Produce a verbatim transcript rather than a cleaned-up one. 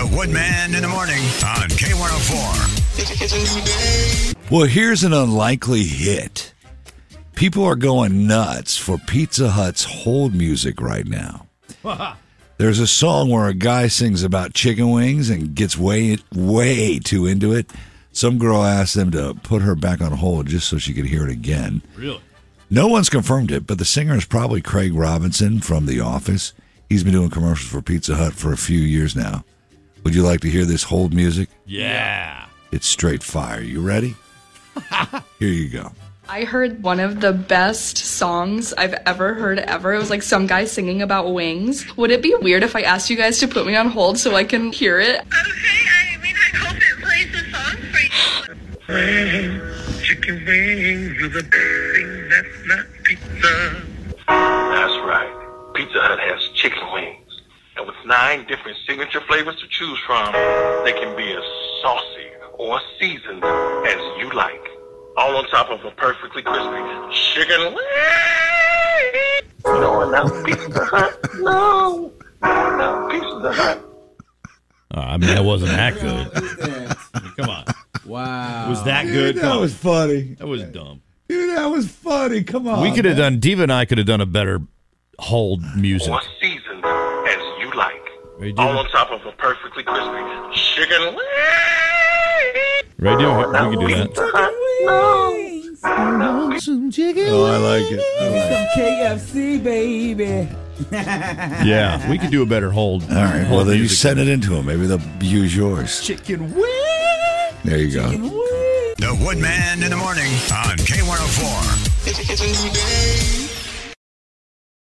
The Woodman in the morning on K one oh four. It's, it's a new day. Well, here's an unlikely hit. People are going nuts for Pizza Hut's hold music right now. There's a song where a guy sings about chicken wings and gets way, way too into it. Some girl asked them to put her back on hold just so she could hear it again. Really? No one's confirmed it, but the singer is probably Craig Robinson from The Office. He's been doing commercials for Pizza Hut for a few years now. Would you like to hear this hold music? Yeah. It's straight fire. You ready? Here you go. I heard one of the best songs I've ever heard ever. It was like some guy singing about wings. Would it be weird if I asked you guys to put me on hold so I can hear it? Okay, I mean, I hope it plays the song for you. Wings, chicken wings, you're the best thing that's not pizza. That's right. Pizza Hut has chicken wings. And with nine different signature flavors to choose from, they can be as saucy or seasoned as you like. All on top of a perfectly crispy chicken wing. No, not Pizza Hut. No, not Pizza Hut. Uh, I mean, that wasn't that good. I mean, come on. Wow. Was that good? Dude, Come that on. was funny. That was dumb. Dude, that was funny. Come on. We could have man. done, Diva and I could have done a better hold music. Or seasoned as you like. Ready, All Diva? on top of a perfectly crispy chicken wing. Right, Diva? We can do that. Pizza Hut. No. Oh, I like it. I like it. Some K F C, baby. Yeah, we could do a better hold. All right. Well, hold then you music. send it into them. Maybe they'll use yours. Chicken wing. There you go. The Woodman in the morning on K one oh four. It's, it's a new day.